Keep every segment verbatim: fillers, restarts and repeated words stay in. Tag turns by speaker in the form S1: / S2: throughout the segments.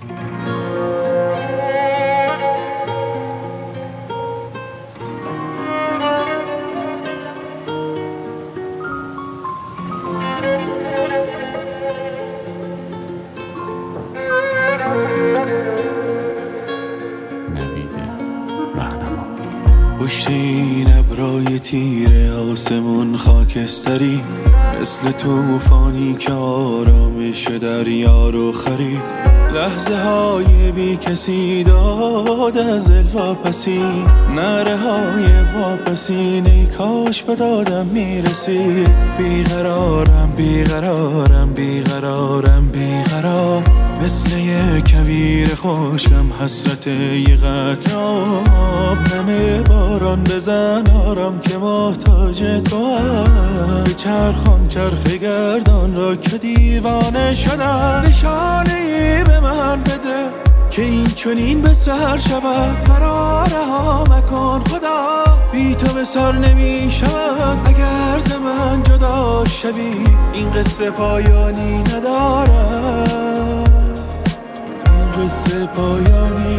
S1: پشت این ابرای تیره آسمون خاکستری، مثل توفانی که آرامش دریا رو خرید. لحظه های بی کسی داد از الواپسی، نره های واپسین ای کاش به دادم میرسی. بیقرارم بیقرارم بیقرارم بیقرار، مثل یه کویر خشکم حسرت یه قطره آب. نمه باران بزن آرام که محتاج تو هم، بچرخان چرخ گردان را که دیوانه شدم. نشانه ای به من بده که این چنین به سر شود، مرا رها مکن خدا، بی تو به سر نمی شود. اگر ز من جدا شوی این قصه پایانی ندارد، این قصه پایانی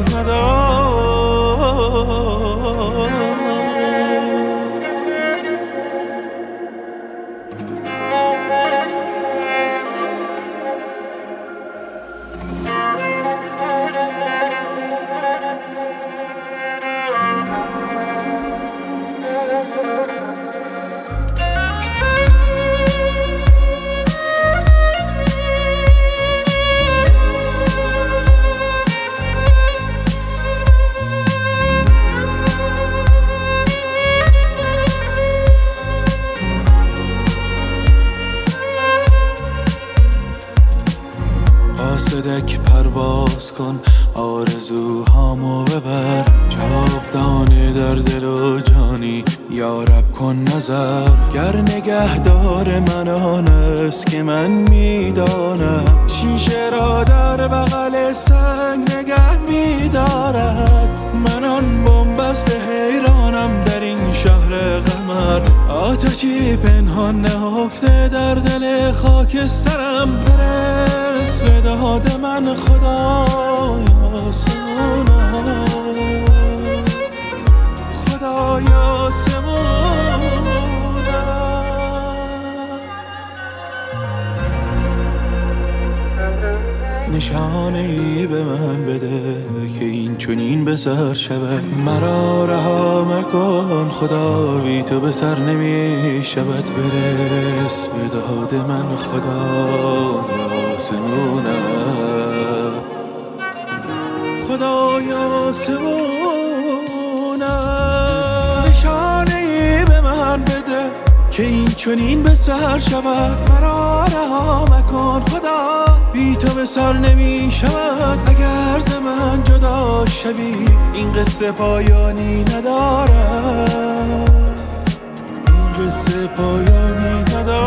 S1: ندارد. قاصدک پرواز کن آرزوهامو ببر، جاودانه در دل و جانی یارب کن نظر. گر نگهدار من آن است که من میدانم، شیشه را در بغل سنگ نگه میدارد. من آن بنبست حیرانم در این شهر قمر، آتشی پنهان نهفته در دل خاکسترم. برس به داد من خدایا سمونم، خدایا سمونم. نشانه ای به من بده که این چنین به سر شود، مرا رها مکن خدا، بی تو به سر نمی شود. برس به داد من خدایا سمونم، خدایا سمونم. نشانه ای به من بده که این چنین به سر شود، مرا رها مکن خدا، بی تو به سر نمی شود. اگر ز من جدا شوی این قصه پایانی ندارد، این قصه پایانی ندارد.